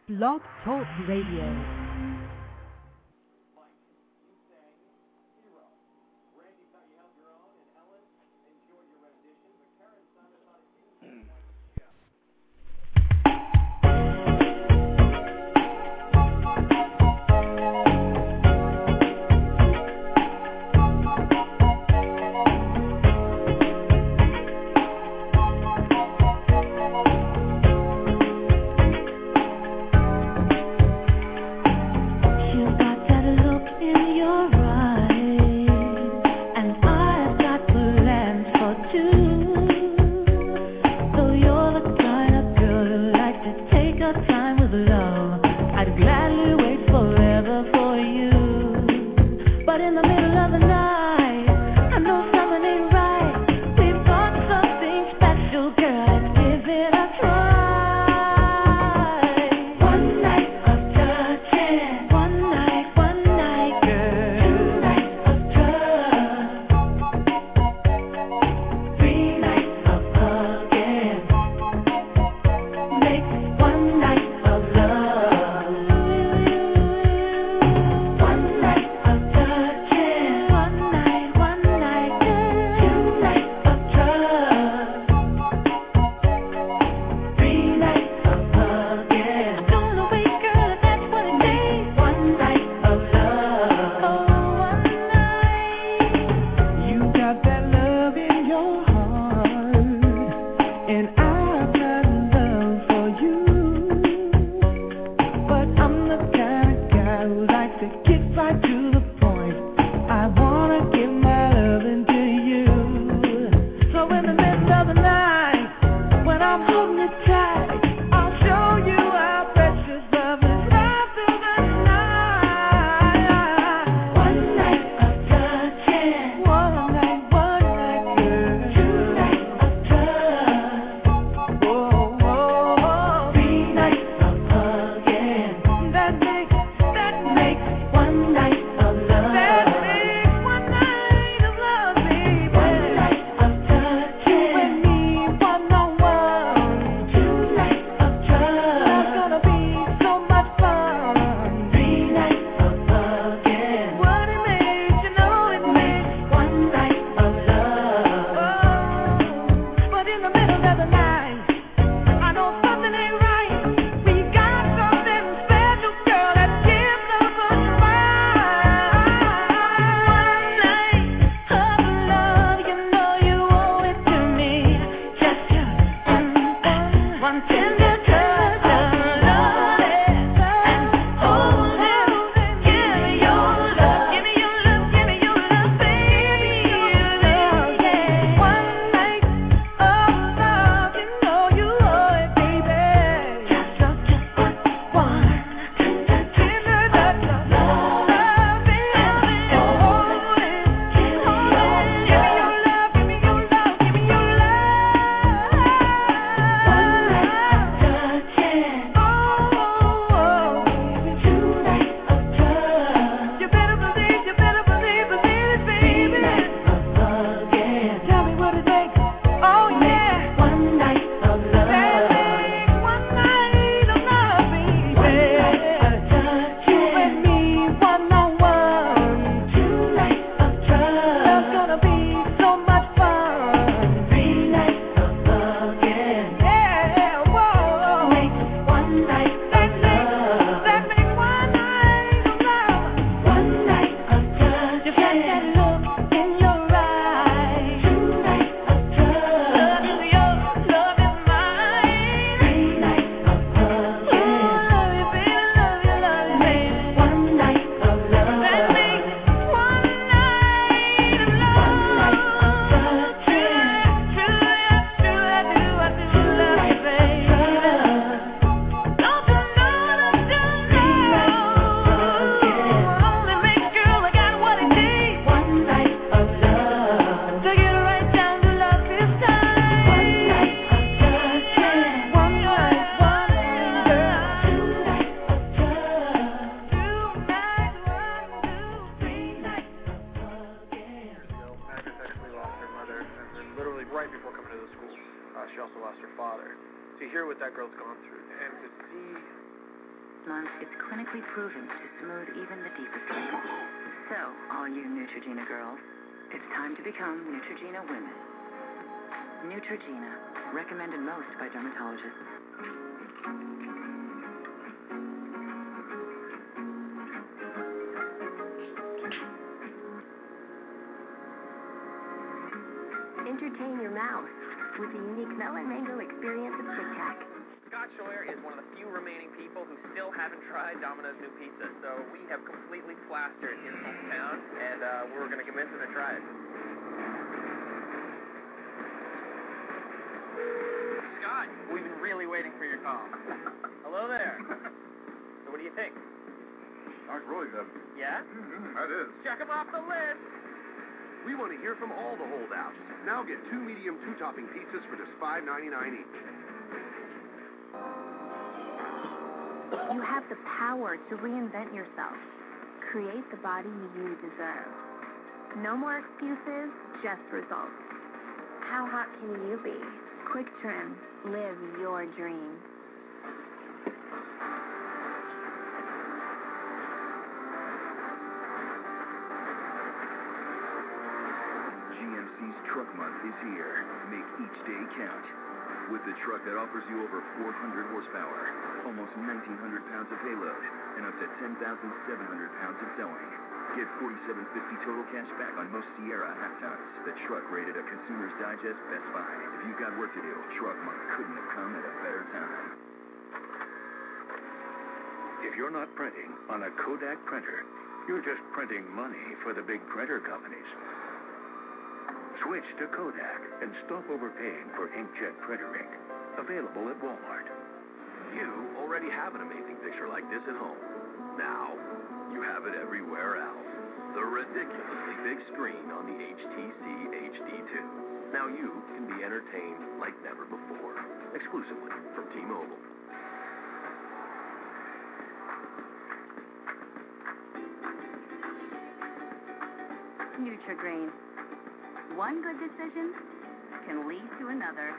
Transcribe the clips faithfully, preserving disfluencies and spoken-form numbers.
Blog Talk Radio. One night of touching. month, it's clinically proven to smooth even the deepest wrinkles. So, all you Neutrogena girls, it's time to become Neutrogena women. Neutrogena, recommended most by dermatologists. Entertain your mouth with the unique melon mango experience of Tic Tac. Scott Scheuer is one of the few remaining people who still haven't tried Domino's new pizza, so we have completely plastered his hometown, and uh, we're going to convince him to try it. Scott, we've been really waiting for your call. Hello there. So what do you think? That's really good. Yeah? Mm-hmm, that is. Check him off the list. We want to hear from all the holdouts. Now get two medium two-topping pizzas for just five ninety-nine each. You have the power to reinvent yourself. Create the body you deserve. No more excuses, just results. How hot can you be? Quick Trim. Live your dream. G M C's Truck Month is here. Make each day count. With the truck that offers you over four hundred horsepower, almost nineteen hundred pounds of payload, and up to ten thousand seven hundred pounds of towing. Get forty-seven fifty total cash back on most Sierra half tons. The truck rated a Consumer's Digest Best Buy. If you've got work to do, Truck Month couldn't have come at a better time. If you're not printing on a Kodak printer, you're just printing money for the big printer companies. Switch to Kodak and stop overpaying for inkjet printer ink. Available at Walmart. You already have an amazing picture like this at home. Now, you have it everywhere else. The ridiculously big screen on the H T C H D two. Now you can be entertained like never before. Exclusively from T-Mobile. Nutrigrain. One good decision can lead to another.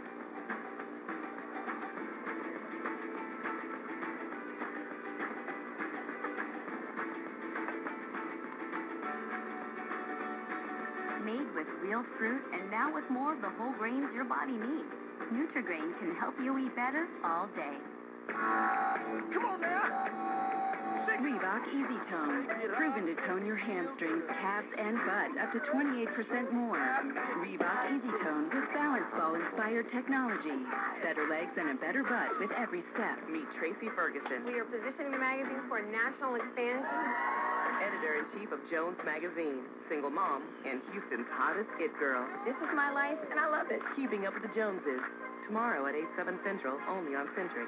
Made with real fruit and now with more of the whole grains your body needs. Nutrigrain can help you eat better all day. Come on now! Reebok Easy Tone. Proven to tone your hamstrings, calves, and butt up to twenty-eight percent more. Reebok Easy Tone with balance ball inspired technology. Better legs and a better butt with every step. Meet Tracy Ferguson, We are positioning the magazine for national expansion. editor-in-chief of Jones Magazine, single mom, and Houston's hottest it girl. This is my life, and I love it. Keeping Up with the Joneses. Tomorrow at eight, seven Central, only on Centric.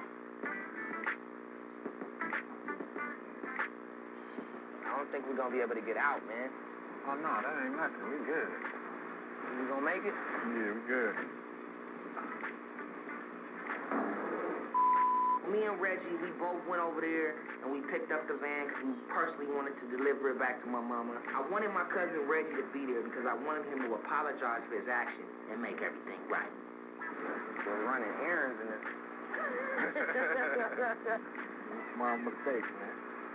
I don't think we're going to be able to get out, man. Oh, no, that ain't nothing. We good. You going to make it? Yeah, we good. Me and Reggie, we both went over there, and we picked up the van because we personally wanted to deliver it back to my mama. I wanted my cousin Reggie to be there because I wanted him to apologize for his actions and make everything right. We're running errands in this. Small mistake, man.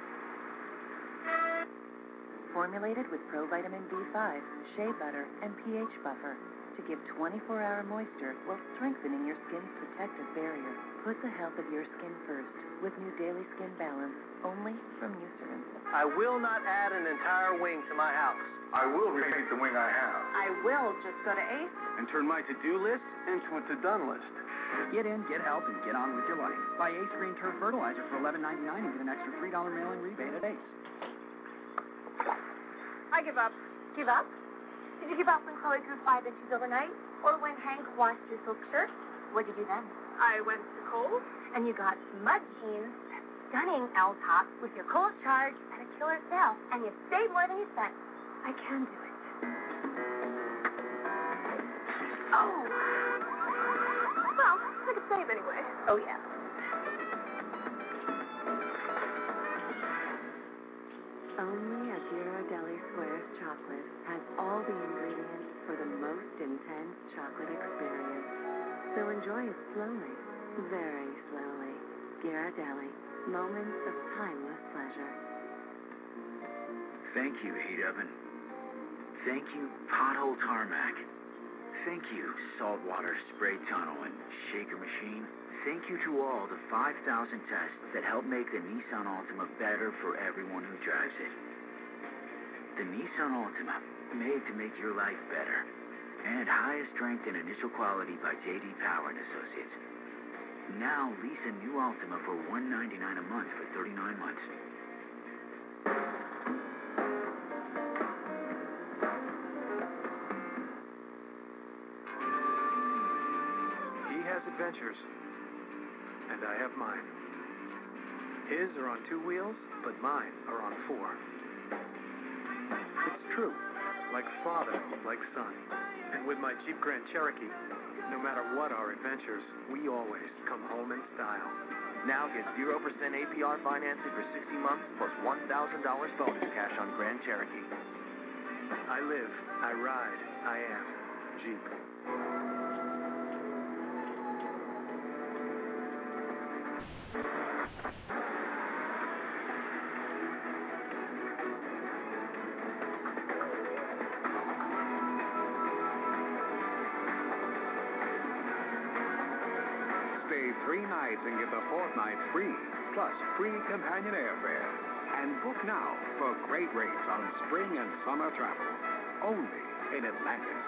Formulated with provitamin B five, shea butter, and pH buffer to give twenty-four hour moisture while strengthening your skin's protective barrier. Put the health of your skin first with new Daily Skin Balance, only from Eucerin. I will not add an entire wing to my house. I will repeat the wing I have. I will just go to Ace. And turn my to-do list into a to-done list. Get in, get help, and get on with your life. Buy Ace Green Turf Fertilizer for eleven ninety-nine and get an extra three dollar mailing rebate at Ace. I give up. Give up? Did you give up when Chloe grew five inches overnight? Or when Hank washed your silk shirt? What did you do then? I went to Kohl's. And you got mud jeans, stunning L tops with your Kohl's charge at a killer sale. And you saved more than you spent. I can do it. Oh. Well, I could save anyway. Oh, yeah. Only a Ghirardelli Squares chocolate has all the ingredients for the most intense chocolate experience. So enjoy it slowly, very slowly. Ghirardelli, moments of timeless pleasure. Thank you, heat oven. Thank you, pothole tarmac. Thank you, saltwater spray tunnel and shaker machine. Thank you to all the five thousand tests that help make the Nissan Altima better for everyone who drives it. The Nissan Altima, made to make your life better. And highest strength and initial quality by J D Power and Associates. Now lease a new Altima for one hundred ninety-nine dollars a month for thirty-nine months. He has adventures, and I have mine. His are on two wheels, but mine are on four. It's true, like father, like son. And with my Jeep Grand Cherokee, no matter what our adventures, we always come home in style. Now get zero percent A P R financing for sixty months plus one thousand dollars bonus cash on Grand Cherokee. I live, I ride, I am Jeep. Stay three nights and get the fourth night free, plus free companion airfare. And book now for great rates on spring and summer travel. Only in Atlantis.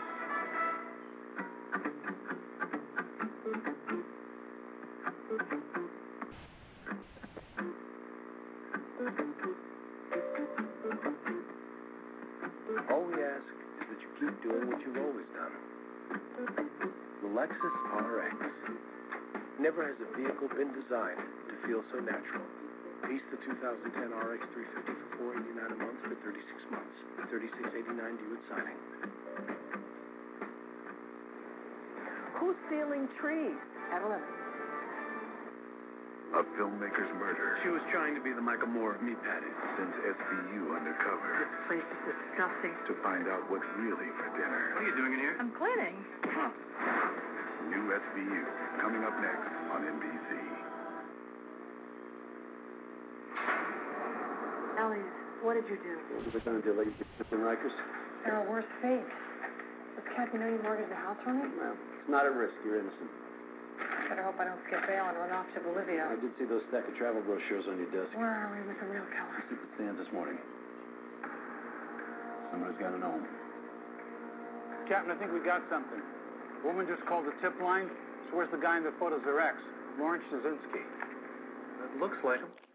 All we ask is that you keep doing what you've always done. The Lexus R X. Never has a vehicle been designed to feel so natural. Lease the two thousand ten R X three fifty for four hundred eighty-nine dollars a month for thirty-six months. thirty-six eighty-nine due at signing. Who's stealing trees? At eleven. A filmmaker's murder. She was trying to be the Michael Moore of Meat Patties. Sends S V U undercover. This place is disgusting. To find out what's really for dinner. What are you doing in here? I'm cleaning. New S V U, coming up next on N B C. Elliot, what did you do? We're going to delay the Rikers. Errol, where's Faith? Does Kathy know you mortgaged the house for me? Well, it's not at risk. You're innocent. I better hope I don't skip bail and run off to Bolivia. I did see those stack of travel brochures on your desk. Where are we with the real killer? Secret stand this morning. Somebody's got to know him. Captain, I think we got something. A woman just called the tip line. Swears the guy in the photos are ex, Lawrence Szynski. It looks like him.